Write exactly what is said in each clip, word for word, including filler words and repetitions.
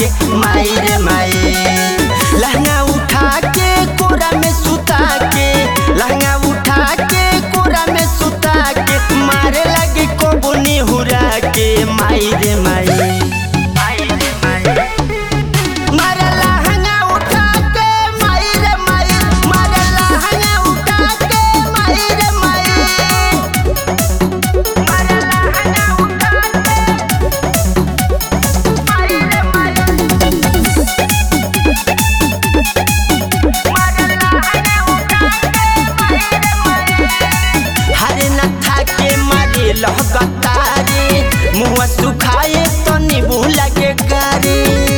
के माई रे माई। लहंगा उठा के कोरा में सुता के, लहंगा उठा के कोरा में सुता के मारे लगे कोबनी हुरा के माई रे माई। लहकतारे मुँह सुखाए तो नींबू लगे गारे,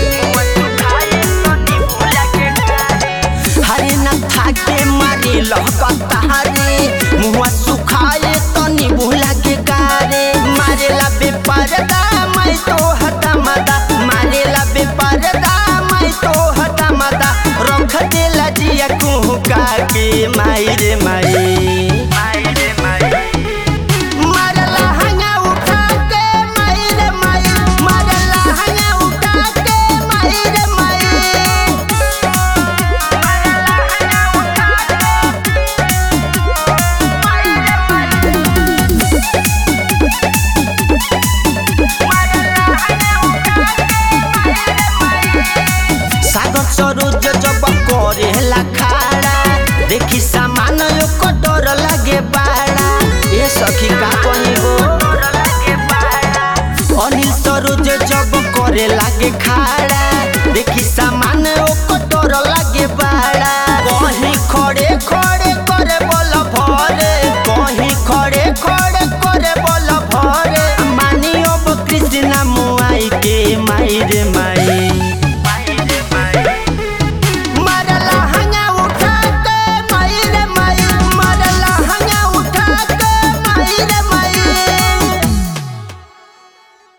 हरे नथा के मारे लहकतारे मुँह सुखाए तो नींबू लगे गारे। मारे ला बेपर्दा मैं तो हटा मदा, मारे ला बेपर्दा मैं तो हटा मदा, रख दे ला जिया कुहका के माई रे माई।